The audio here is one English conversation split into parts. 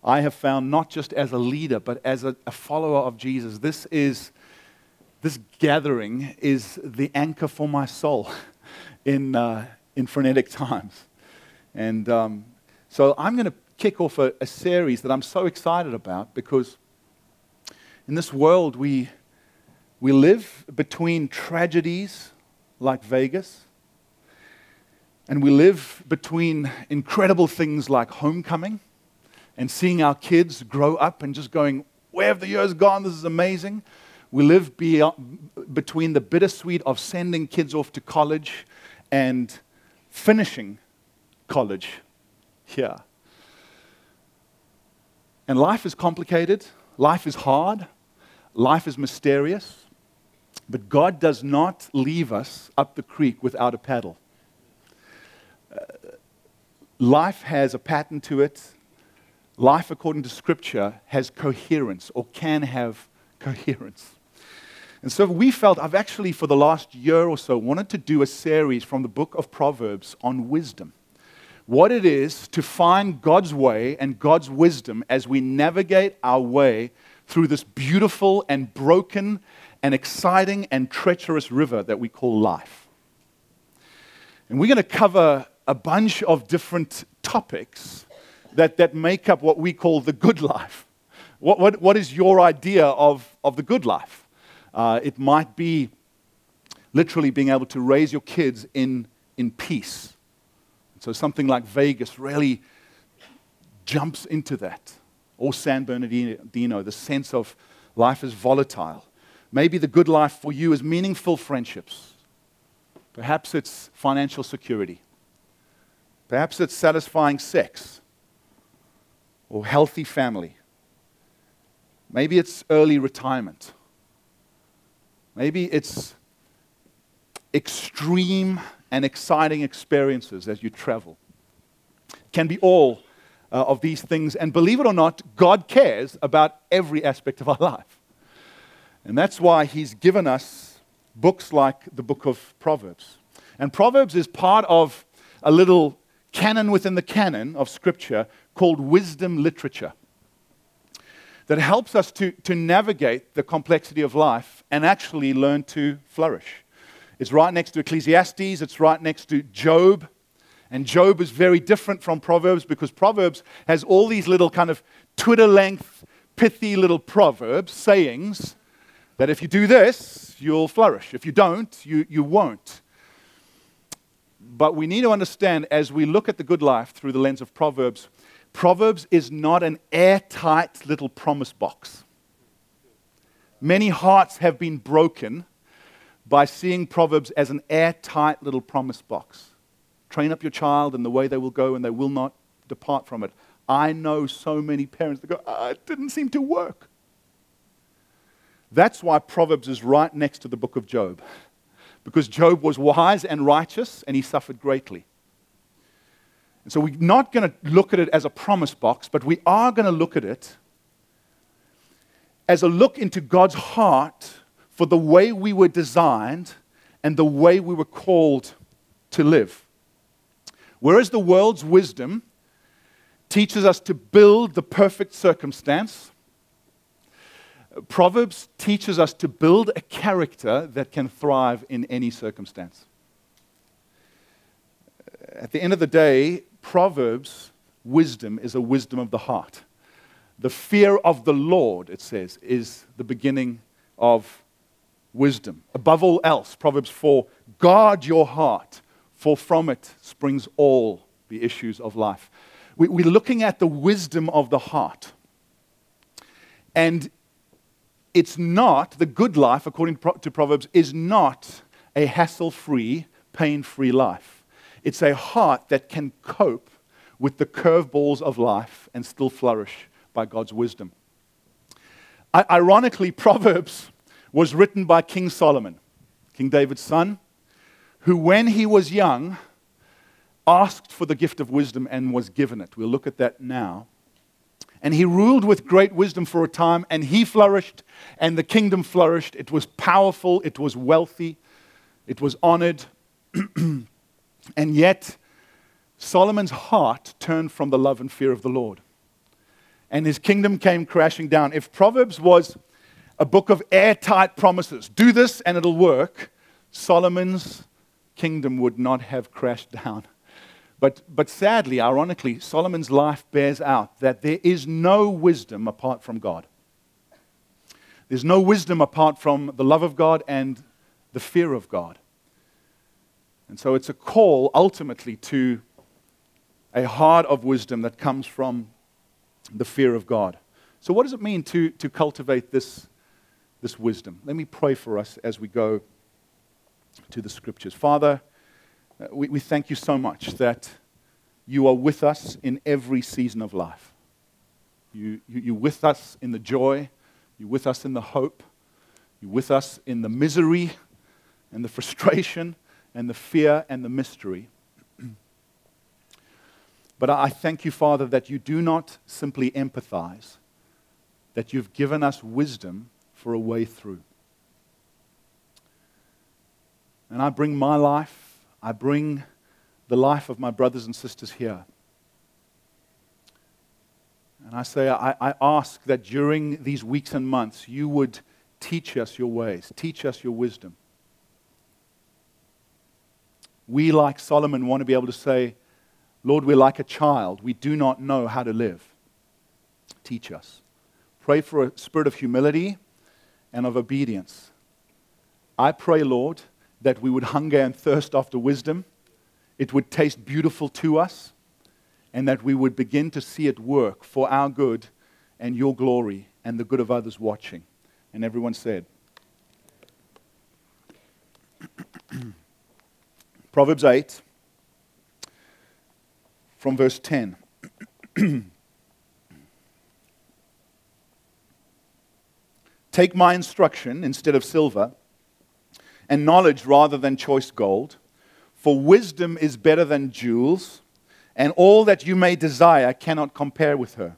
I have found, not just as a leader, but as a follower of Jesus, this gathering is the anchor for my soul in frenetic times. And so I'm going to kick off a series that I'm so excited about, because in this world we live between tragedies like Vegas, and we live between incredible things like homecoming and seeing our kids grow up and just going, where have the years gone? This is amazing. We live between the bittersweet of sending kids off to college and finishing college here. And life is complicated. Life is hard. Life is mysterious. But God does not leave us up the creek without a paddle. Life has a pattern to it. Life, according to Scripture, has coherence, or can have coherence. And so we felt, I've actually, for the last year or so, wanted to do a series from the book of Proverbs on wisdom. What it is to find God's way and God's wisdom as we navigate our way through this beautiful and broken and exciting and treacherous river that we call life. And we're going to cover a bunch of different topics that make up what we call the good life. What is your idea of the good life? It might be literally being able to raise your kids in peace. So something like Vegas really jumps into that. Or San Bernardino, the sense of life is volatile. Maybe the good life for you is meaningful friendships. Perhaps it's financial security. Perhaps it's satisfying sex or healthy family. Maybe it's early retirement. Maybe it's extreme and exciting experiences as you travel. It can be all of these things. And believe it or not, God cares about every aspect of our life. And that's why He's given us books like the book of Proverbs. And Proverbs is part of a little canon within the canon of Scripture called wisdom literature that helps us to navigate the complexity of life and actually learn to flourish. It's right next to Ecclesiastes, it's right next to Job, and Job is very different from Proverbs because Proverbs has all these little kind of Twitter-length, pithy little proverbs, sayings, that if you do this, you'll flourish. If you don't, you won't. But we need to understand, as we look at the good life through the lens of Proverbs, Proverbs is not an airtight little promise box. Many hearts have been broken by seeing Proverbs as an airtight little promise box. Train up your child in the way they will go, and they will not depart from it. I know so many parents that go, it didn't seem to work. That's why Proverbs is right next to the book of Job. Because Job was wise and righteous, and he suffered greatly. And so we're not going to look at it as a promise box, but we are going to look at it as a look into God's heart for the way we were designed and the way we were called to live. Whereas the world's wisdom teaches us to build the perfect circumstance, Proverbs teaches us to build a character that can thrive in any circumstance. At the end of the day, Proverbs' wisdom is a wisdom of the heart. The fear of the Lord, it says, is the beginning of wisdom. Above all else, Proverbs 4, guard your heart, for from it springs all the issues of life. We're looking at the wisdom of the heart. And it's not, the good life, according to Proverbs, is not a hassle-free, pain-free life. It's a heart that can cope with the curveballs of life and still flourish by God's wisdom. Ironically, Proverbs was written by King Solomon, King David's son, who when he was young asked for the gift of wisdom and was given it. We'll look at that now. And he ruled with great wisdom for a time, and he flourished, and the kingdom flourished. It was powerful, it was wealthy, it was honored. And yet, Solomon's heart turned from the love and fear of the Lord. and his kingdom came crashing down. If Proverbs was a book of airtight promises, do this and it'll work, Solomon's kingdom would not have crashed down. But sadly, ironically, Solomon's life bears out that there is no wisdom apart from God. There's no wisdom apart from the love of God and the fear of God. And so it's a call ultimately to a heart of wisdom that comes from the fear of God. So what does it mean to cultivate this wisdom? Let me pray for us as we go to the scriptures. Father, we thank you so much that you are with us in every season of life. You're with us in the joy. You're with us in the hope. You're with us in the misery and the frustration and the fear and the mystery. But I thank you, Father, that you do not simply empathize, that you've given us wisdom for a way through. And I bring my life, I bring the life of my brothers and sisters here. And I say, I ask that during these weeks and months, you would teach us your ways, teach us your wisdom. We, like Solomon, want to be able to say, Lord, we're like a child. We do not know how to live. Teach us. Pray for a spirit of humility and of obedience. I pray, Lord, that we would hunger and thirst after wisdom. It would taste beautiful to us, and that we would begin to see it work for our good and your glory and the good of others watching. And everyone said, Proverbs 8, from verse 10. Take my instruction instead of silver, and knowledge rather than choice gold. For wisdom is better than jewels, and all that you may desire cannot compare with her.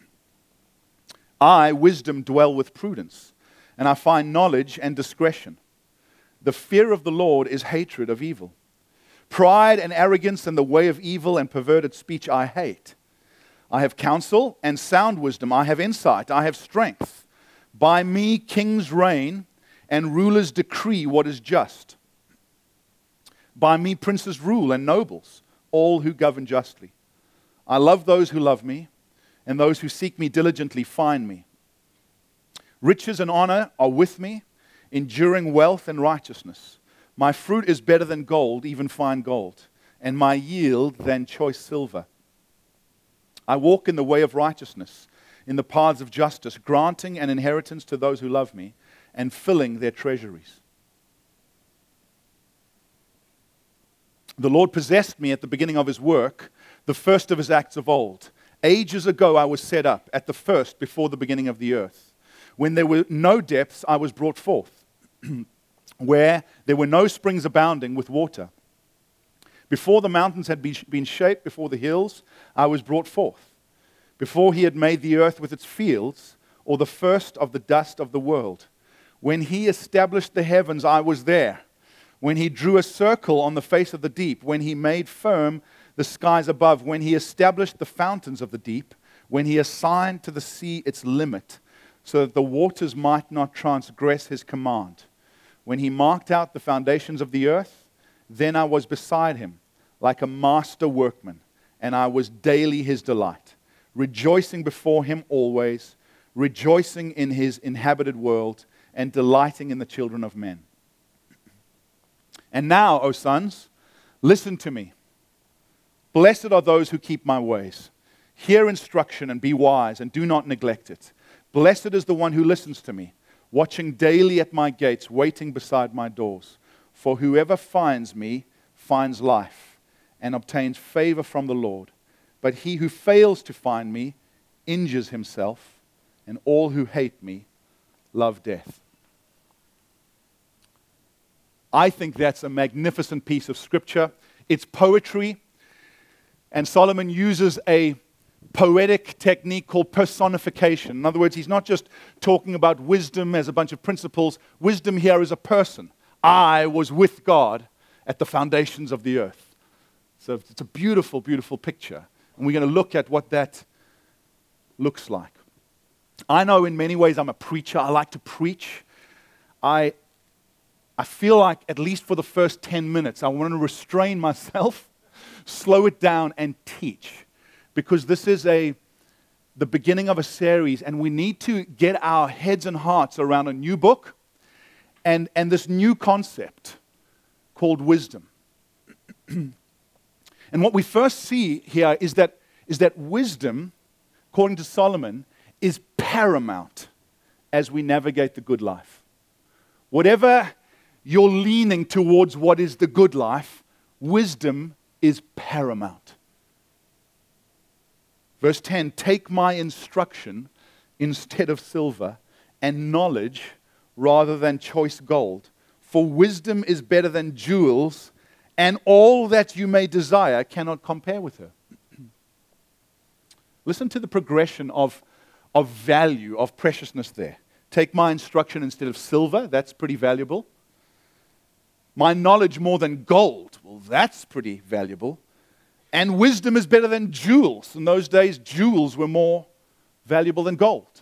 I, wisdom, dwell with prudence, and I find knowledge and discretion. The fear of the Lord is hatred of evil. Pride and arrogance and the way of evil and perverted speech I hate. I have counsel and sound wisdom. I have insight. I have strength. By me kings reign and rulers decree what is just. By me princes rule and nobles, all who govern justly. I love those who love me, and those who seek me diligently find me. Riches and honor are with me, enduring wealth and righteousness. My fruit is better than gold, even fine gold, and my yield than choice silver. I walk in the way of righteousness, in the paths of justice, granting an inheritance to those who love me, and filling their treasuries. The Lord possessed me at the beginning of his work, the first of his acts of old. Ages ago I was set up, at the first, before the beginning of the earth. When there were no depths, I was brought forth, where there were no springs abounding with water. Before the mountains had been shaped, before the hills, I was brought forth. Before he had made the earth with its fields, or the first of the dust of the world. When he established the heavens, I was there. When he drew a circle on the face of the deep, when he made firm the skies above, when he established the fountains of the deep, when he assigned to the sea its limit, so that the waters might not transgress his command. When he marked out the foundations of the earth, then I was beside him, like a master workman, and I was daily his delight, rejoicing before him always, rejoicing in his inhabited world, and delighting in the children of men. And now, O sons, listen to me. Blessed are those who keep my ways. Hear instruction and be wise, and do not neglect it. Blessed is the one who listens to me, watching daily at my gates, waiting beside my doors. For whoever finds me finds life and obtains favor from the Lord. But he who fails to find me injures himself, and all who hate me love death. I think that's a magnificent piece of scripture. It's poetry, and Solomon uses a poetic technique called personification. In other words, he's not just talking about wisdom as a bunch of principles. Wisdom here is a person. I was with God at the foundations of the earth. So it's a beautiful, beautiful picture. And we're going to look at what that looks like. I know in many ways I'm a preacher. I like to preach. I feel like, at least for the first 10 minutes, I want to restrain myself, slow it down, and teach. Because this is the beginning of a series, and we need to get our heads and hearts around a new book and this new concept called wisdom. And what we first see here is that wisdom, according to Solomon, is paramount as we navigate the good life. Whatever you're leaning towards what is the good life, wisdom is paramount. Verse 10, take my instruction instead of silver, and knowledge rather than choice gold. For wisdom is better than jewels, and all that you may desire cannot compare with her. Listen to the progression of value, of preciousness there. Take my instruction instead of silver, that's pretty valuable. My knowledge more than gold, well, that's pretty valuable. And wisdom is better than jewels. In those days, jewels were more valuable than gold.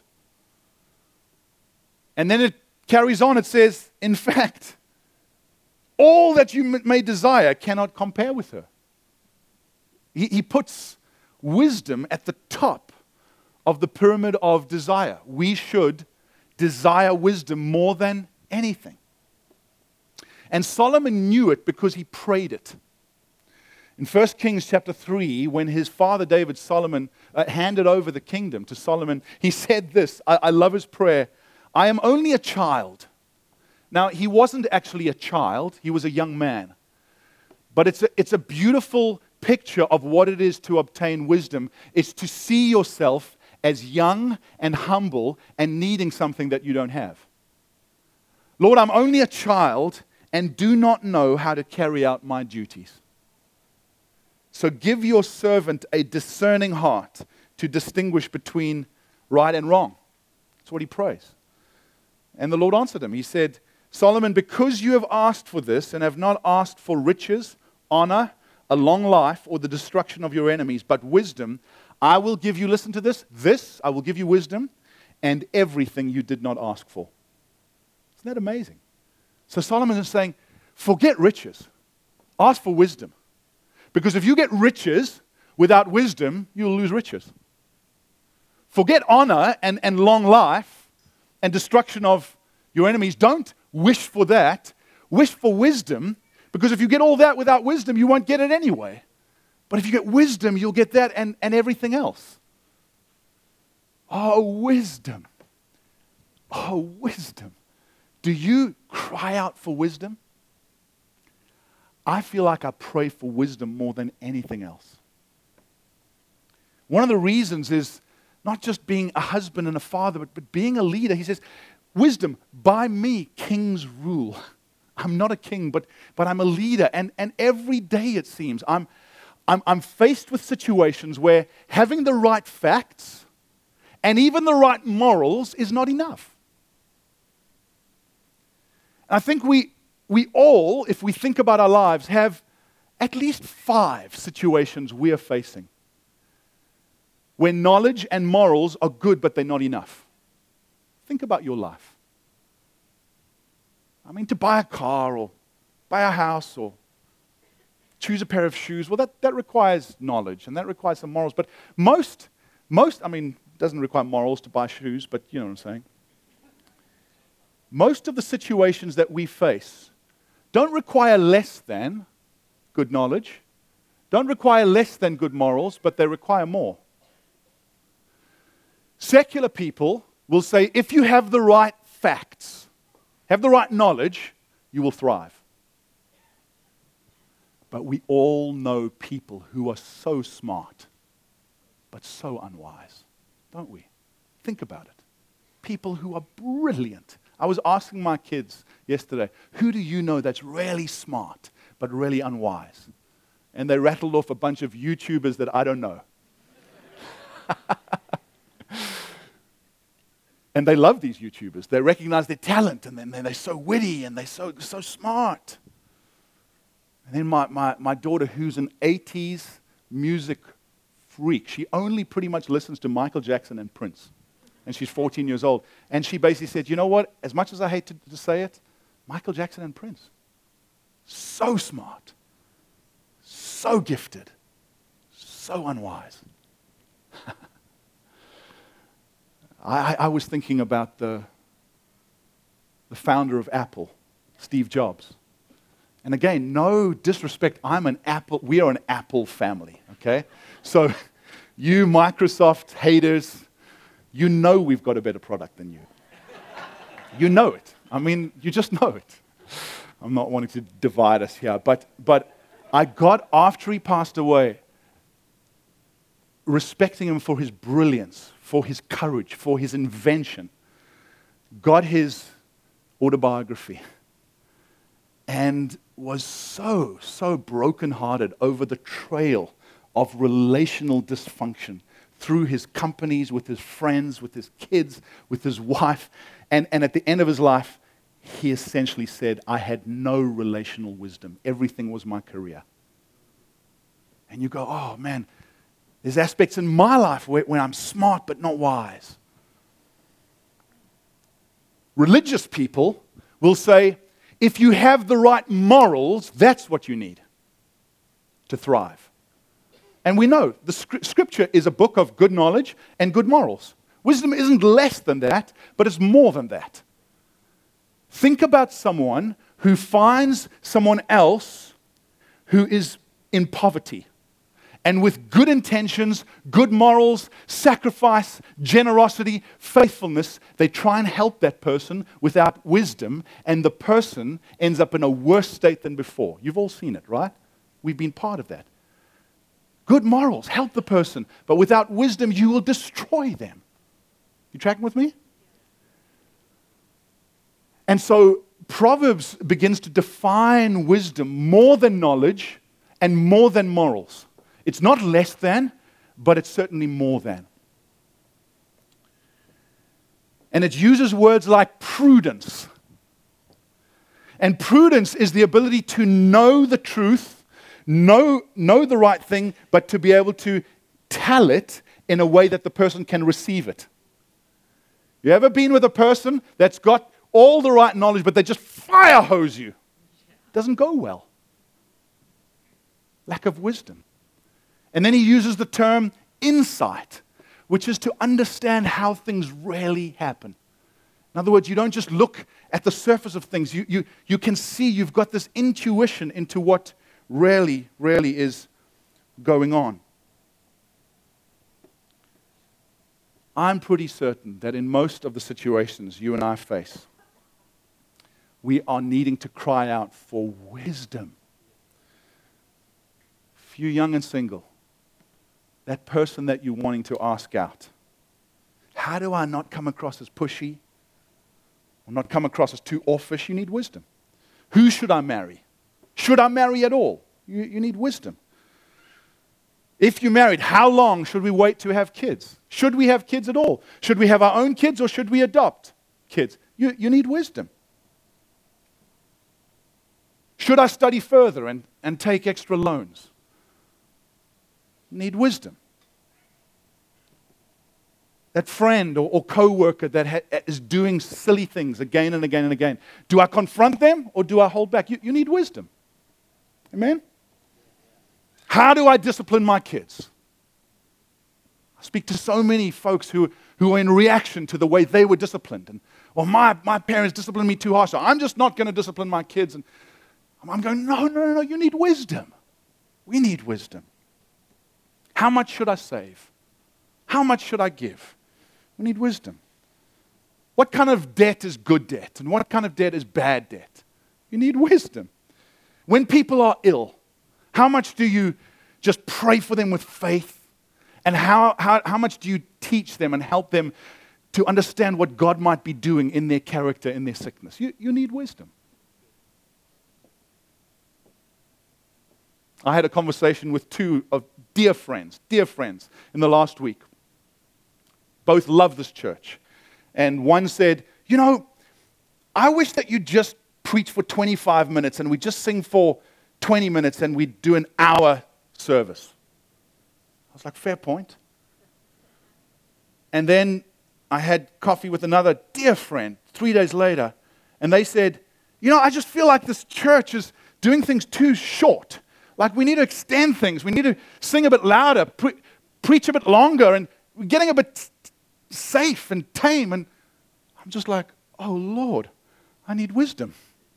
And then it carries on, it says, in fact, all that you may desire cannot compare with her. He puts wisdom at the top of the pyramid of desire. We should desire wisdom more than anything. And Solomon knew it because he prayed it. In 1 Kings chapter 3, when his father David, Solomon, handed over the kingdom to Solomon, he said this, I love his prayer, I am only a child. Now, he wasn't actually a child, he was a young man. But it's a beautiful picture of what it is to obtain wisdom. It's to see yourself as young and humble and needing something that you don't have. Lord, I'm only a child and do not know how to carry out my duties. So give your servant a discerning heart to distinguish between right and wrong. That's what he prays. And the Lord answered him. He said, Solomon, because you have asked for this and have not asked for riches, honor, a long life, or the destruction of your enemies, but wisdom, I will give you, listen to this, I will give you wisdom and everything you did not ask for. Isn't that amazing? So Solomon is saying, forget riches. Ask for wisdom. Because if you get riches without wisdom, you'll lose riches. Forget honor and long life and destruction of your enemies. Don't wish for that. Wish for wisdom, because if you get all that without wisdom, you won't get it anyway. But if you get wisdom, you'll get that and everything else. Oh, wisdom. Oh, wisdom. Do you cry out for wisdom? I feel like I pray for wisdom more than anything else. One of the reasons is not just being a husband and a father, but being a leader. He says, wisdom, by me kings rule. I'm not a king, but I'm a leader. And every day it seems, I'm faced with situations where having the right facts and even the right morals is not enough. I think we all, if we think about our lives, have at least 5 situations we are facing where knowledge and morals are good, but they're not enough. Think about your life. I mean, to buy a car or buy a house or choose a pair of shoes, well, that requires knowledge and that requires some morals. But most, I mean, it doesn't require morals to buy shoes, but you know what I'm saying. Most of the situations that we face don't require less than good knowledge, don't require less than good morals, but they require more. Secular people will say, if you have the right facts, have the right knowledge, you will thrive. But we all know people who are so smart, but so unwise, don't we? Think about it. People who are brilliant. I was asking my kids yesterday, who do you know that's really smart, but really unwise? And they rattled off a bunch of YouTubers that I don't know. And they love these YouTubers. They recognize their talent, and then they're so witty, and they're so smart. And then my daughter, who's an 80s music freak. She only pretty much listens to Michael Jackson and Prince. And she's 14 years old. And she basically said, you know what? As much as I hate to say it, Michael Jackson and Prince. So smart. So gifted. So unwise. I was thinking about the founder of Apple, Steve Jobs. And again, no disrespect, we are an Apple family, okay? So you Microsoft haters, you know we've got a better product than you. You know it. I mean, you just know it. I'm not wanting to divide us here, but I got, after he passed away, respecting him for his brilliance, for his courage, for his invention, got his autobiography and was so brokenhearted over the trail of relational dysfunction through his companies, with his friends, with his kids, with his wife. And at the end of his life, he essentially said, I had no relational wisdom. Everything was my career. And you go, oh man, there's aspects in my life where I'm smart but not wise. Religious people will say, if you have the right morals, that's what you need to thrive. And we know the Scripture is a book of good knowledge and good morals. Wisdom isn't less than that, but it's more than that. Think about someone who finds someone else who is in poverty, and with good intentions, good morals, sacrifice, generosity, faithfulness, they try and help that person without wisdom, and the person ends up in a worse state than before. You've all seen it, right? We've been part of that. Good morals, help the person, but without wisdom, you will destroy them. You tracking with me? And so Proverbs begins to define wisdom more than knowledge and more than morals. It's not less than, but it's certainly more than. And it uses words like prudence. And prudence is the ability to know the truth, know the right thing, but to be able to tell it in a way that the person can receive it. You ever been with a person that's got all the right knowledge, but they just fire hose you? It doesn't go well. Lack of wisdom. And then he uses the term insight, which is to understand how things really happen. In other words, you don't just look at the surface of things. You can see, you've got this intuition into what really is going on. I'm pretty certain that in most of the situations you and I face, we are needing to cry out for wisdom. If you're young and single, that person that you're wanting to ask out, how do I not come across as pushy or not come across as too offish? You need wisdom. Who should I marry? Should I marry at all? You need wisdom. If you're married, how long should we wait to have kids? Should we have kids at all? Should we have our own kids or should we adopt kids? You need wisdom. Should I study further and take extra loans? You need wisdom. That friend or co-worker that is doing silly things again and again and again. Do I confront them or do I hold back? You need wisdom. Amen? How do I discipline my kids? I speak to so many folks who are in reaction to the way they were disciplined. And, well, my parents disciplined me too harsh, so I'm just not going to discipline my kids. And I'm going, no, you need wisdom. We need wisdom. How much should I save? How much should I give? We need wisdom. What kind of debt is good debt? And what kind of debt is bad debt? You need wisdom. When people are ill, how much do you just pray for them with faith? And how much do you teach them and help them to understand what God might be doing in their character, in their sickness? You need wisdom. I had a conversation with two of dear friends in the last week. Both love this church. And one said, I wish that you'd just preach for 25 minutes and we just sing for 20 minutes and we do an hour service. was like, fair point. And then I had coffee with another dear friend 3 days later, and they said, I just feel like this church is doing things too short. Like we need to extend things. We need to sing a bit louder, preach a bit longer, and we're getting a bit safe and tame. And I'm just like, oh, Lord, I need wisdom.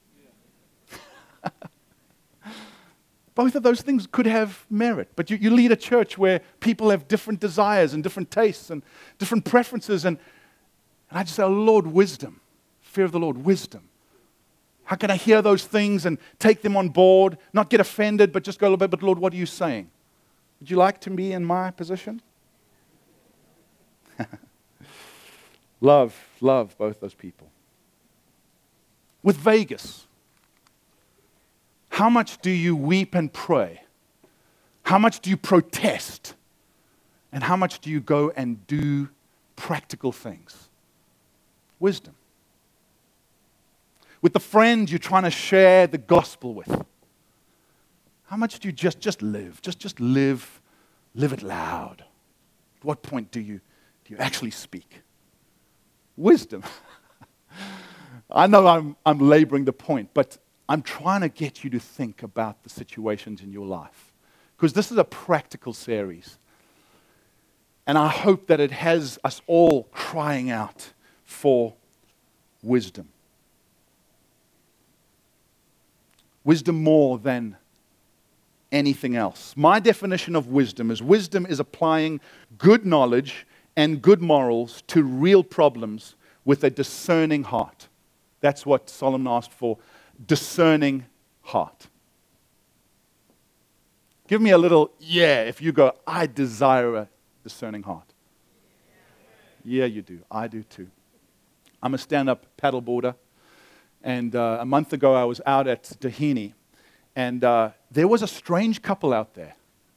Both of those things could have merit. But you lead a church where people have different desires and different tastes and different preferences. And I just say, oh, Lord, wisdom. Fear of the Lord, wisdom. How can I hear those things and take them on board, not get offended, but just go a little bit, but Lord, what are you saying? Would you like to be in my position? Love both those people. With Vegas, how much do you weep and pray? How much do you protest? And how much do you go and do practical things? Wisdom. With the friend you're trying to share the gospel with, how much do you just live? Just live it loud. At what point do you actually speak? Wisdom. I know I'm laboring the point, but I'm trying to get you to think about the situations in your life. Because this is a practical series. And I hope that it has us all crying out for wisdom. Wisdom more than anything else. My definition of wisdom is applying good knowledge and good morals to real problems with a discerning heart. That's what Solomon asked for, discerning heart. Give me a little yeah if you go, I desire a discerning heart. Yeah, you do. I do too. I'm a stand-up paddleboarder. And a month ago, I was out at Doheny, and there was a strange couple out there.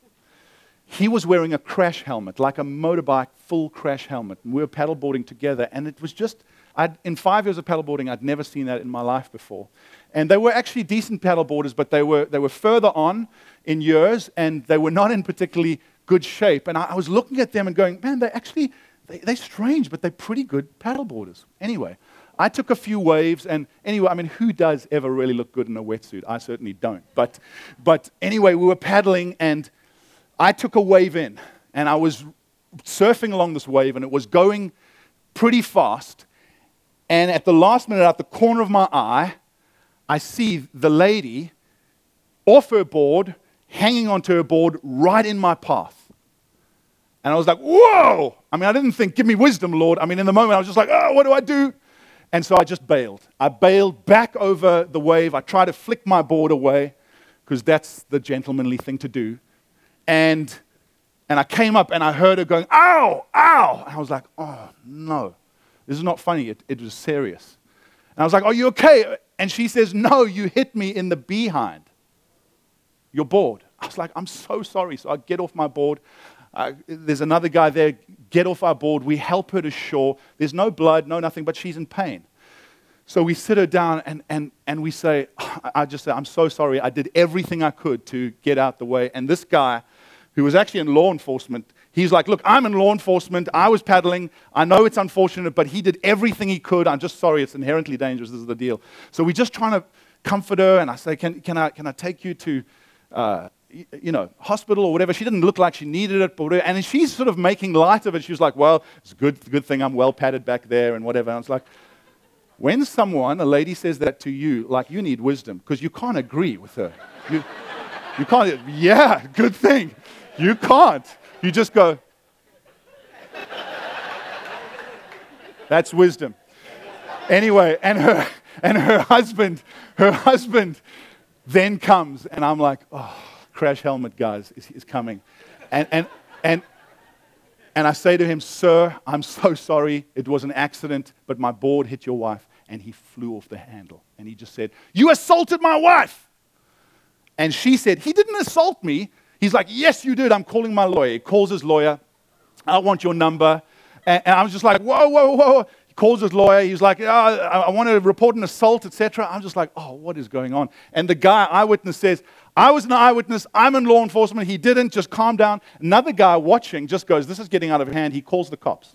He was wearing a crash helmet, like a motorbike full crash helmet, and we were paddleboarding together, and it was just, in 5 years of paddleboarding, I'd never seen that in my life before. And they were actually decent paddleboarders, but they were further on in years, and they were not in particularly good shape. And I was looking at them and going, man, they're strange, but they're pretty good paddleboarders. Anyway, I took a few waves, and anyway, I mean, who does ever really look good in a wetsuit? I certainly don't. But anyway, we were paddling, and I took a wave in, and I was surfing along this wave, and it was going pretty fast. And at the last minute, out the corner of my eye, I see the lady off her board, hanging onto her board right in my path. And I was like, whoa! I mean, I didn't think, give me wisdom, Lord. I mean, in the moment, I was just like, oh, what do I do? And so I just bailed. I bailed back over the wave. I tried to flick my board away, because that's the gentlemanly thing to do. And I came up, and I heard her going, ow, ow! And I was like, oh, no. This is not funny. It was serious. And I was like, are you okay? And she says, no, you hit me in the behind. Your board. I was like, I'm so sorry. So I get off my board. There's another guy there. Get off our board. We help her to shore. There's no blood, no nothing, but she's in pain. So we sit her down, and we say, I just say, I'm so sorry. I did everything I could to get out the way. And this guy, who was actually in law enforcement, he's like, look, I'm in law enforcement. I was paddling. I know it's unfortunate, but he did everything he could. I'm just sorry. It's inherently dangerous. This is the deal. So we're just trying to comfort her, and I say, can I take you to hospital or whatever. She didn't look like she needed it, but whatever. And she's sort of making light of it. She was like, well, it's a good thing I'm well padded back there and whatever. And I was like, when a lady says that to you, like, you need wisdom, because you can't agree with her. You can't, yeah, good thing. You can't. You just go, that's wisdom. Anyway, and her husband then comes, and I'm like, oh, crash helmet, guys, is coming. And I say to him, sir, I'm so sorry. It was an accident, but my board hit your wife. And he flew off the handle. And he just said, you assaulted my wife. And she said, he didn't assault me. He's like, yes, you did. I'm calling my lawyer. He calls his lawyer. I want your number. And I was just like, whoa. He calls his lawyer. He's like, I want to report an assault, etc. I'm just like, oh, what is going on? And the guy, eyewitness, says, I was an eyewitness. I'm in law enforcement. He didn't. Just calm down. Another guy watching just goes, this is getting out of hand. He calls the cops.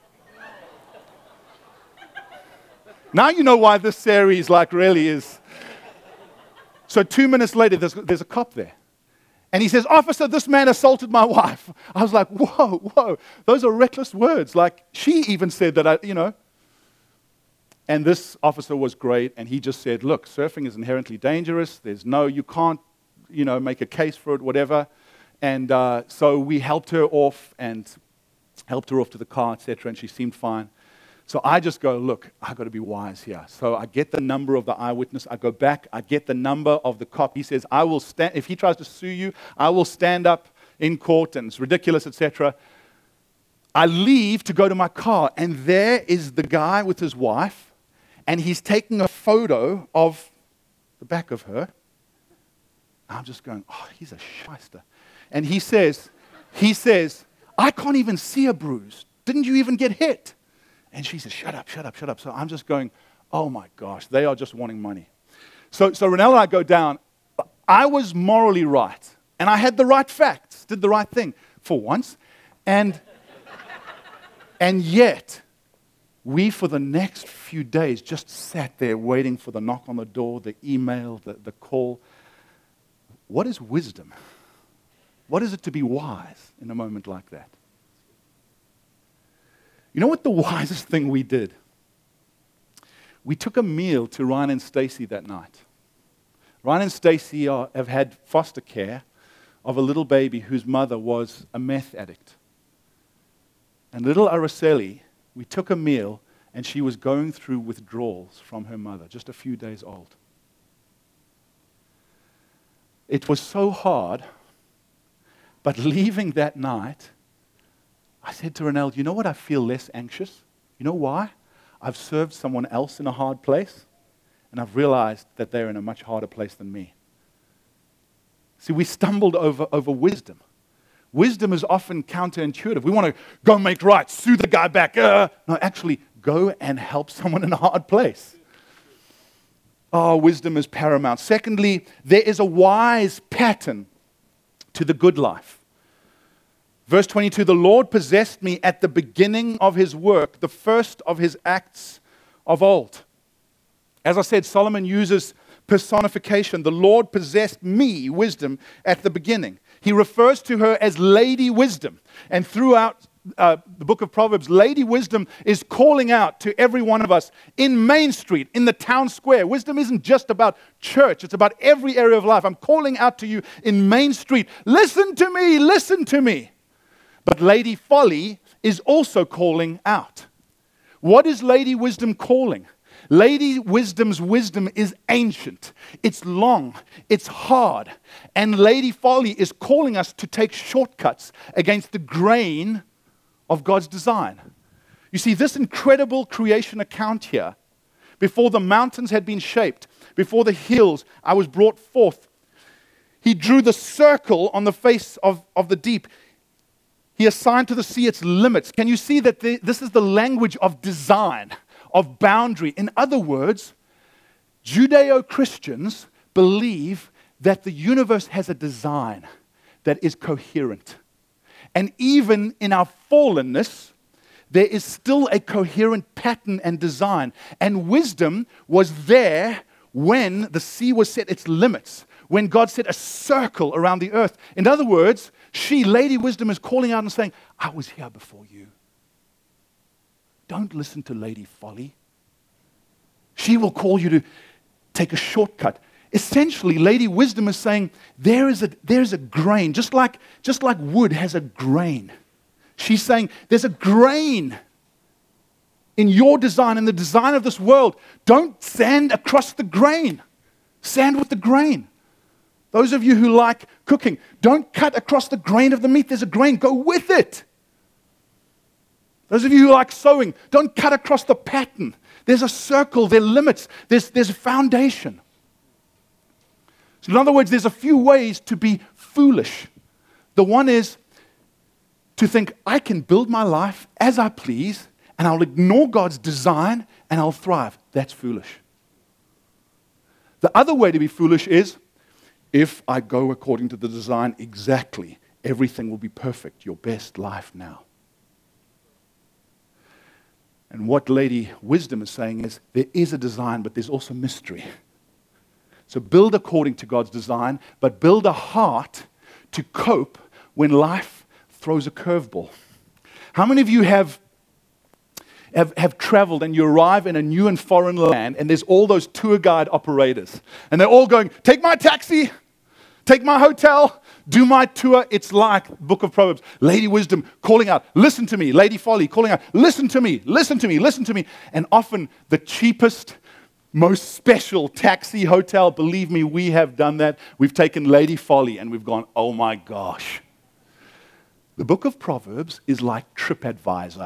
Now you know why this series really is. So 2 minutes later, there's a cop there. And he says, officer, this man assaulted my wife. I was like, whoa. Those are reckless words. She even said that, And this officer was great. And he just said, look, surfing is inherently dangerous. You can't, make a case for it, whatever. And so we helped her off to the car, etc. And she seemed fine. So I just go, look, I've got to be wise here. So I get the number of the eyewitness. I go back. I get the number of the cop. He says, I will stand. If he tries to sue you, I will stand up in court, and it's ridiculous, etc. I leave to go to my car, and there is the guy with his wife, and he's taking a photo of the back of her. I'm just going, oh, he's a shyster. And he says, I can't even see a bruise. Didn't you even get hit? And she says, shut up. So I'm just going, oh my gosh, they are just wanting money. So Ronell and I go down. I was morally right. And I had the right facts, did the right thing for once. And yet, we for the next few days just sat there waiting for the knock on the door, the email, the call. What is wisdom? What is it to be wise in a moment like that? You know what the wisest thing we did? We took a meal to Ryan and Stacy that night. Ryan and Stacy have had foster care of a little baby whose mother was a meth addict. And little Araceli, we took a meal, and she was going through withdrawals from her mother, just a few days old. It was so hard, but leaving that night, I said to Ronell, you know what? I feel less anxious. You know why? I've served someone else in a hard place, and I've realized that they're in a much harder place than me. See, we stumbled over wisdom. Wisdom is often counterintuitive. We want to go make right, sue the guy back. No, actually, go and help someone in a hard place. Oh, wisdom is paramount. Secondly, there is a wise pattern to the good life. Verse 22, the Lord possessed me at the beginning of his work, the first of his acts of old. As I said, Solomon uses personification. The Lord possessed me, wisdom, at the beginning. He refers to her as Lady Wisdom. And throughout the book of Proverbs, Lady Wisdom is calling out to every one of us in Main Street, in the town square. Wisdom isn't just about church. It's about every area of life. I'm calling out to you in Main Street. Listen to me, listen to me. But Lady Folly is also calling out. What is Lady Wisdom calling? Lady Wisdom's wisdom is ancient. It's long. It's hard. And Lady Folly is calling us to take shortcuts against the grain of God's design. You see, this incredible creation account here, before the mountains had been shaped, before the hills, I was brought forth. He drew the circle on the face of the deep. He assigned to the sea its limits. Can you see that this is the language of design, of boundary? In other words, Judeo-Christians believe that the universe has a design that is coherent. And even in our fallenness, there is still a coherent pattern and design. And wisdom was there when the sea was set its limits, when God set a circle around the earth. In other words, Lady Wisdom, is calling out and saying, I was here before you. Don't listen to Lady Folly. She will call you to take a shortcut. Essentially, Lady Wisdom is saying, there's a grain, just like wood has a grain. She's saying, there's a grain in your design, in the design of this world. Don't sand across the grain. Sand with the grain. Those of you who like cooking, don't cut across the grain of the meat. There's a grain. Go with it. Those of you who like sewing, don't cut across the pattern. There's a circle. There are limits. There's a foundation. So in other words, there's a few ways to be foolish. The one is to think, I can build my life as I please, and I'll ignore God's design and I'll thrive. That's foolish. The other way to be foolish is, if I go according to the design exactly, everything will be perfect, your best life now. And what Lady Wisdom is saying is, there is a design, but there's also mystery. So build according to God's design, but build a heart to cope when life throws a curveball. How many of you have traveled and you arrive in a new and foreign land and there's all those tour guide operators and they're all going, take my taxi, take my hotel, do my tour. It's like Book of Proverbs. Lady Wisdom calling out, listen to me. Lady Folly calling out, listen to me, listen to me, listen to me. And often the cheapest, most special taxi hotel, believe me, we have done that. We've taken Lady Folly and we've gone, oh my gosh. The Book of Proverbs is like TripAdvisor.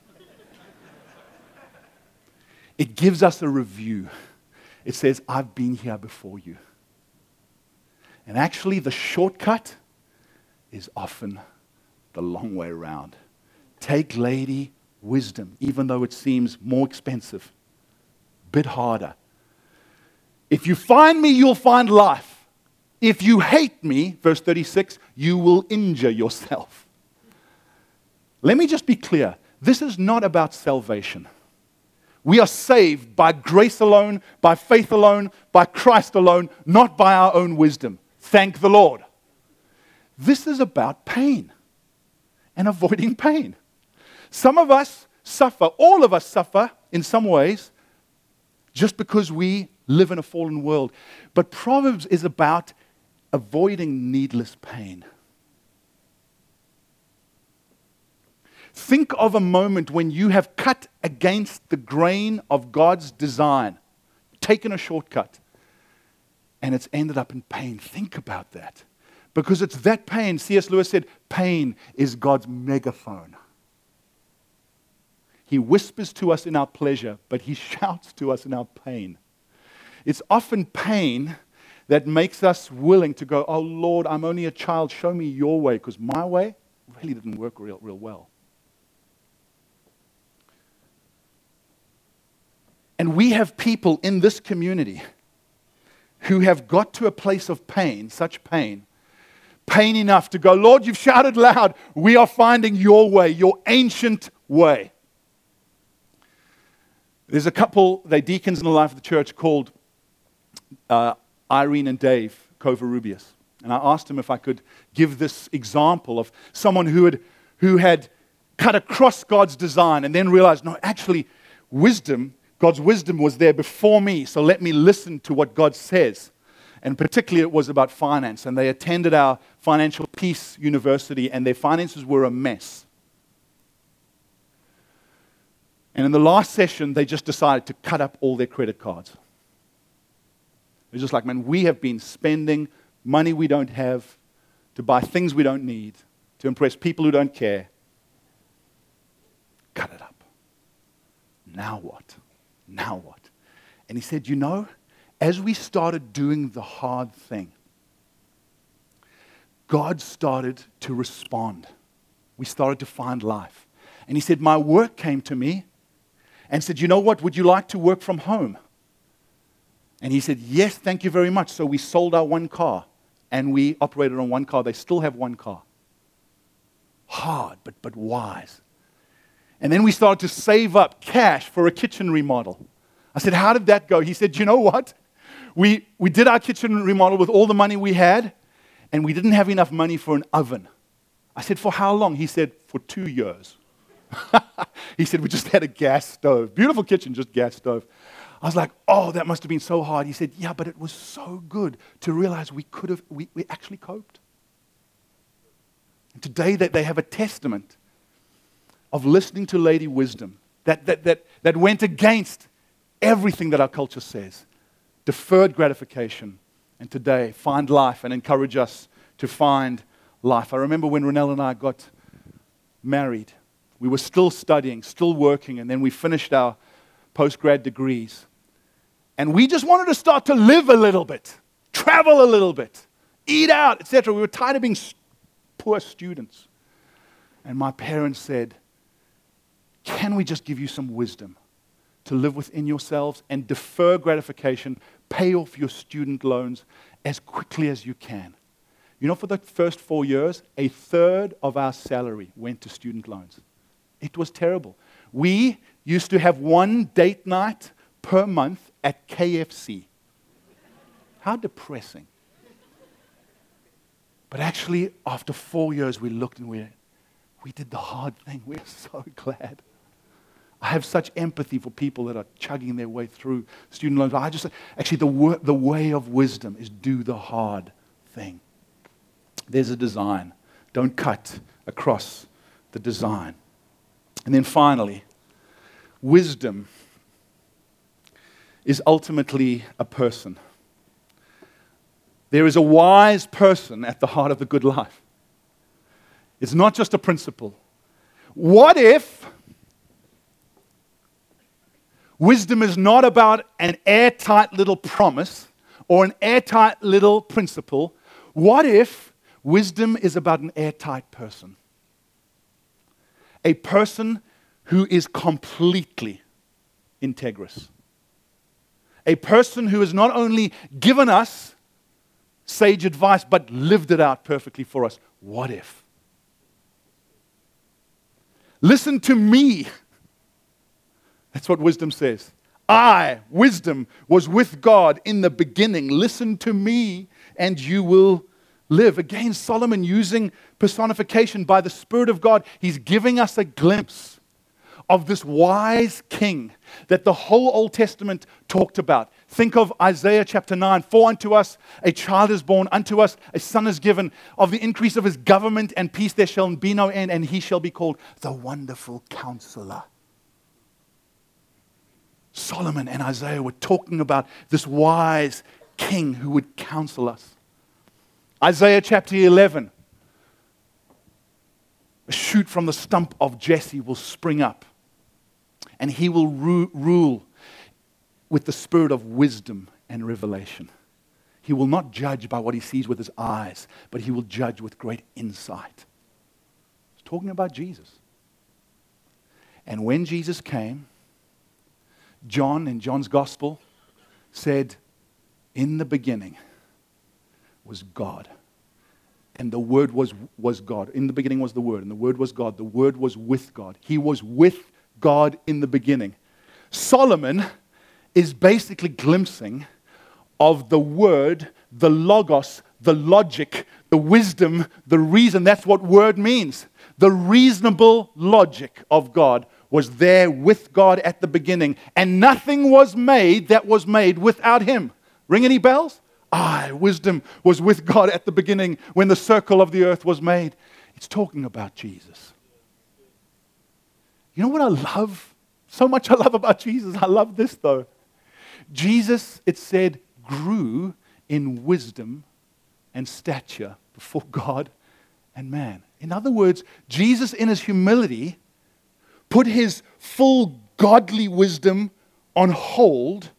It gives us a review. It says, I've been here before you. And actually, the shortcut is often the long way around. Take Lady Wisdom, even though it seems more expensive, a bit harder. If you find me, you'll find life. If you hate me, verse 36, you will injure yourself. Let me just be clear. This is not about salvation. We are saved by grace alone, by faith alone, by Christ alone, not by our own wisdom. Thank the Lord. This is about pain and avoiding pain. Some of us suffer, all of us suffer in some ways just because we live in a fallen world. But Proverbs is about avoiding needless pain. Think of a moment when you have cut against the grain of God's design, taken a shortcut, and it's ended up in pain. Think about that. Because it's that pain, C.S. Lewis said, pain is God's megaphone. He whispers to us in our pleasure, but he shouts to us in our pain. It's often pain that makes us willing to go, oh Lord, I'm only a child, show me your way, because my way really didn't work real well. And we have people in this community who have got to a place of pain, such pain enough to go, Lord, you've shouted loud, we are finding your way, your ancient way. There's a couple, they're deacons in the life of the church, called Irene and Dave Covarrubias. And I asked him if I could give this example of someone who had cut across God's design and then realized, no, actually, God's wisdom was there before me, so let me listen to what God says. And particularly it was about finance. And they attended our Financial Peace University, and their finances were a mess. And in the last session, they just decided to cut up all their credit cards. They're just like, man, we have been spending money we don't have to buy things we don't need, to impress people who don't care. Cut it up. Now what? Now what? And he said, as we started doing the hard thing, God started to respond. We started to find life. And he said, my work came to me and said, you know what, would you like to work from home? And he said, yes, thank you very much. So we sold our one car and we operated on one car. They still have one car. Hard, but wise. And then we started to save up cash for a kitchen remodel. I said, how did that go? He said, you know what? We did our kitchen remodel with all the money we had, and we didn't have enough money for an oven. I said, for how long? He said, for 2 years. He said, we just had a gas stove. Beautiful kitchen, just gas stove. I was like, oh, that must have been so hard. He said, yeah, but it was so good to realize we actually coped. And today they have a testament of listening to Lady Wisdom that went against everything that our culture says. Deferred gratification. And today, find life and encourage us to find life. I remember when Ronelle and I got married, we were still studying, still working, and then we finished our post-grad degrees. And we just wanted to start to live a little bit, travel a little bit, eat out, etc. We were tired of being poor students. And my parents said, can we just give you some wisdom to live within yourselves and defer gratification, pay off your student loans as quickly as you can? You know, for the first 4 years, 1/3 of our salary went to student loans. It was terrible. We used to have one date night per month at KFC. How depressing. But actually, after 4 years, we looked and we did the hard thing. We're so glad. I have such empathy for people that are chugging their way through student loans. Actually, the way of wisdom is do the hard thing. There's a design. Don't cut across the design. And then finally, wisdom is ultimately a person. There is a wise person at the heart of the good life. It's not just a principle. What if wisdom is not about an airtight little promise or an airtight little principle? What if wisdom is about an airtight person? A person who is completely integrous. A person who has not only given us sage advice, but lived it out perfectly for us. What if? Listen to me. That's what wisdom says. I, wisdom, was with God in the beginning. Listen to me and you will live. Again, Solomon using personification by the Spirit of God. He's giving us a glimpse of this wise king that the whole Old Testament talked about. Think of Isaiah chapter 9. For unto us a child is born, unto us a son is given. Of the increase of his government and peace there shall be no end, and he shall be called the Wonderful Counselor. Solomon and Isaiah were talking about this wise king who would counsel us. Isaiah chapter 11. A shoot from the stump of Jesse will spring up, and he will rule with the spirit of wisdom and revelation. He will not judge by what he sees with his eyes, but he will judge with great insight. It's talking about Jesus. And when Jesus came, John, in John's gospel, said, in the beginning was God. And the Word was God. In the beginning was the Word, and the Word was God. The Word was with God. He was with God in the beginning. Solomon is basically glimpsing of the Word, the Logos, the logic, the wisdom, the reason. That's what Word means. The reasonable logic of God was there with God at the beginning, and nothing was made that was made without Him. Ring any bells? Wisdom was with God at the beginning when the circle of the earth was made. It's talking about Jesus. You know what I love? So much I love about Jesus. I love this though. Jesus, it said, grew in wisdom and stature before God and man. In other words, Jesus in his humility put his full godly wisdom on hold,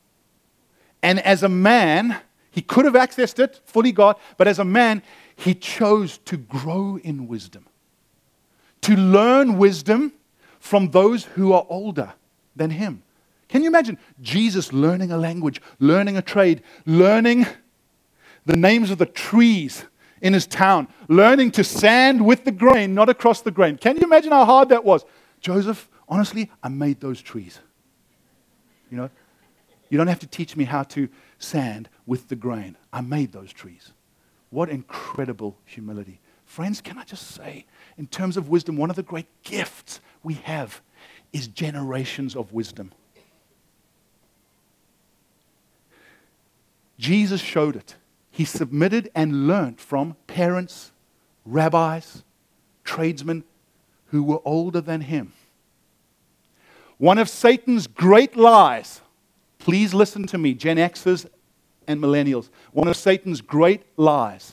and as a man, he could have accessed it, fully God, but as a man, he chose to grow in wisdom, to learn wisdom from those who are older than him. Can you imagine Jesus learning a language, learning a trade, learning the names of the trees in his town, learning to sand with the grain, not across the grain? Can you imagine how hard that was? Joseph, honestly, I made those trees. You know, you don't have to teach me how to sand with the grain. I made those trees. What incredible humility. Friends, can I just say, in terms of wisdom, one of the great gifts we have is generations of wisdom. Jesus showed it. He submitted and learned from parents, rabbis, tradesmen who were older than him. One of Satan's great lies, please listen to me, Gen Xers and millennials. One of Satan's great lies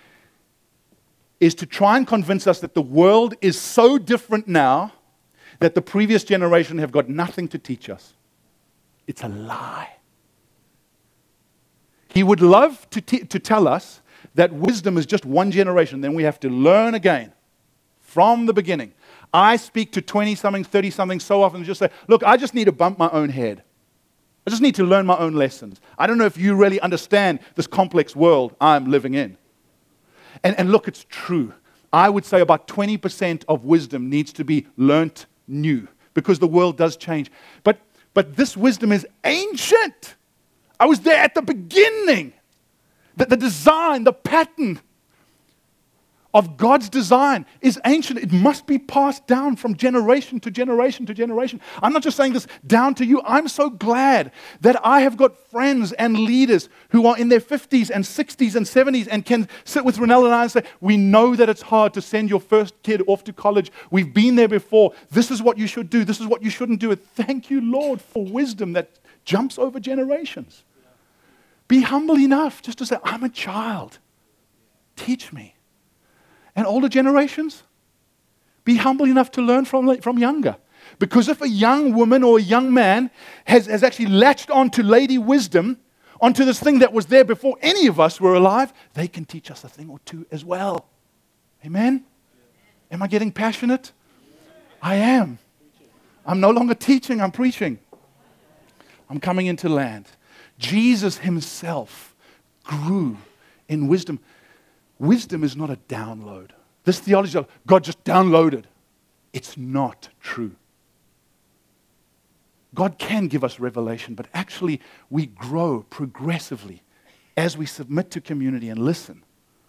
is to try and convince us that the world is so different now that the previous generation have got nothing to teach us. It's a lie. He would love to tell us that wisdom is just one generation, then we have to learn again from the beginning. I speak to 20-somethings, 30-somethings so often and just say, look, I just need to bump my own head. I just need to learn my own lessons. I don't know if you really understand this complex world I'm living in. And look, it's true. I would say about 20% of wisdom needs to be learnt new because the world does change. But this wisdom is ancient. I was there at the beginning. The design, the pattern of God's design is ancient. It must be passed down from generation to generation to generation. I'm not just saying this down to you. I'm so glad that I have got friends and leaders who are in their 50s and 60s and 70s and can sit with Ronell and I and say, we know that it's hard to send your first kid off to college. We've been there before. This is what you should do. This is what you shouldn't do. Thank you, Lord, for wisdom that jumps over generations. Be humble enough just to say, I'm a child. Teach me. And older generations, be humble enough to learn from younger. Because if a young woman or a young man has actually latched onto lady wisdom, onto this thing that was there before any of us were alive, they can teach us a thing or two as well. Amen? Am I getting passionate? I am. I'm no longer teaching, I'm preaching. I'm coming into land. Jesus himself grew in wisdom. Wisdom is not a download. This theology of God just downloaded. It's not true. God can give us revelation, but actually we grow progressively as we submit to community and listen.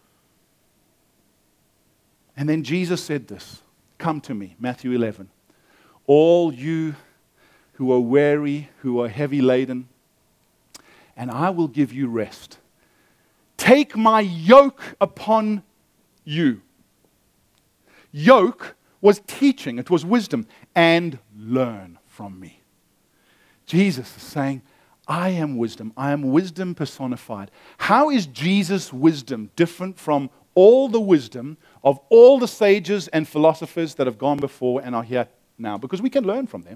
And then Jesus said this, come to me, Matthew 11. All you who are weary, who are heavy laden, and I will give you rest. Take my yoke upon you. Yoke was teaching, it was wisdom, and learn from me. Jesus is saying, I am wisdom. I am wisdom personified. How is Jesus' wisdom different from all the wisdom of all the sages and philosophers that have gone before and are here now? Because we can learn from them.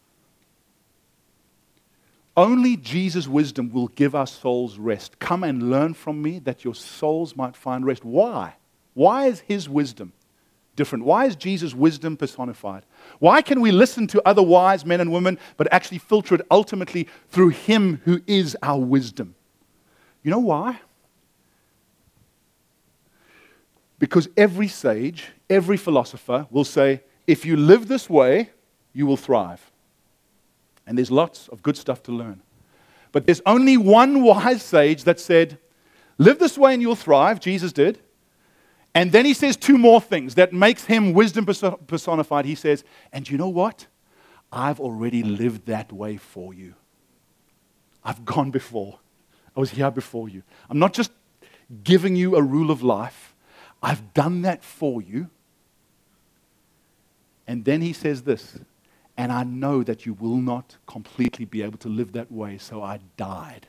Only Jesus' wisdom will give our souls rest. Come and learn from me that your souls might find rest. Why? Why is his wisdom different? Why is Jesus' wisdom personified? Why can we listen to other wise men and women, but actually filter it ultimately through him who is our wisdom? You know why? Because every sage, every philosopher will say, if you live this way, you will thrive. And there's lots of good stuff to learn. But there's only one wise sage that said, live this way and you'll thrive. Jesus did. And then he says two more things that makes him wisdom personified. He says, and you know what? I've already lived that way for you. I've gone before. I was here before you. I'm not just giving you a rule of life. I've done that for you. And then he says this, and I know that you will not completely be able to live that way, so I died.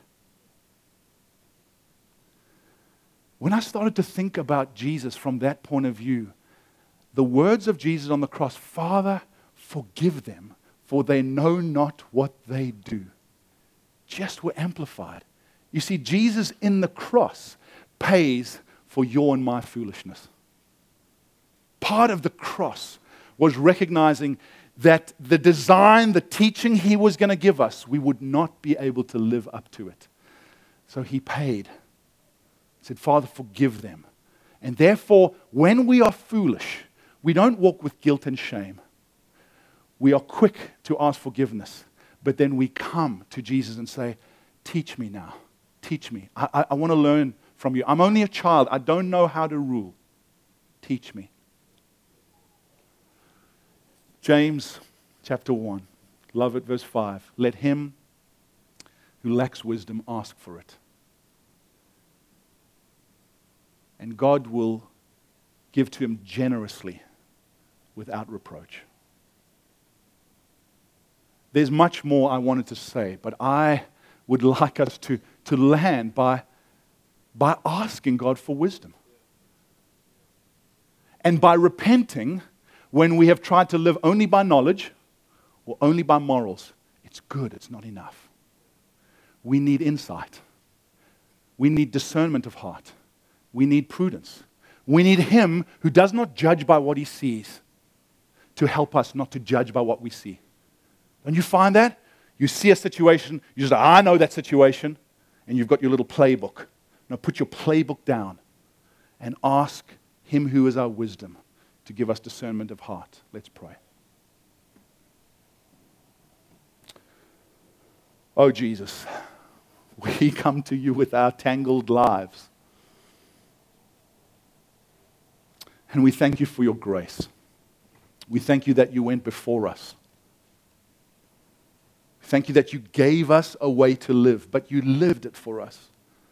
When I started to think about Jesus from that point of view, the words of Jesus on the cross, Father, forgive them, for they know not what they do, just were amplified. You see, Jesus in the cross pays for your and my foolishness. Part of the cross was recognizing that the design, the teaching he was going to give us, we would not be able to live up to it. So he paid. He said, Father, forgive them. And therefore, when we are foolish, we don't walk with guilt and shame. We are quick to ask forgiveness. But then we come to Jesus and say, teach me now. Teach me. I want to learn from you. I'm only a child. I don't know how to rule. Teach me. James chapter 1, love it, verse 5. Let him who lacks wisdom ask for it. And God will give to him generously without reproach. There's much more I wanted to say, but I would like us to land by asking God for wisdom. And by repenting when we have tried to live only by knowledge or only by morals. It's good, it's not enough. We need insight. We need discernment of heart. We need prudence. We need him who does not judge by what he sees. to help us not to judge by what we see. Don't you find that? You see a situation, you just say, I know that situation, and you've got your little playbook. Now put your playbook down and ask Him who is our wisdom to give us discernment of heart. Let's pray. Oh, Jesus, we come to you with our tangled lives. And we thank you for your grace. We thank you that you went before us. Thank you that you gave us a way to live, but you lived it for us.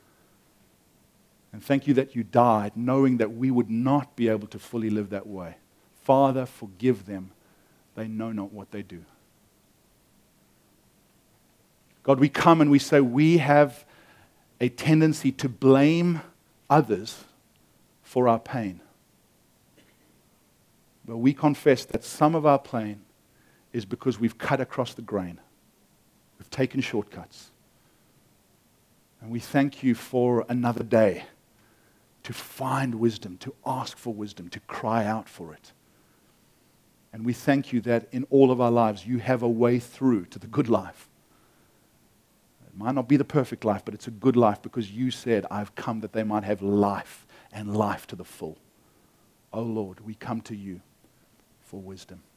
And thank you that you died, knowing that we would not be able to fully live that way. Father, forgive them. They know not what they do. God, we come and we say we have a tendency to blame others for our pain. But we confess that some of our pain is because we've cut across the grain. We've taken shortcuts. And we thank you for another day to find wisdom, to ask for wisdom, to cry out for it. And we thank you that in all of our lives you have a way through to the good life. It might not be the perfect life, but it's a good life because you said, I've come that they might have life and life to the full. Oh Lord, we come to you for wisdom.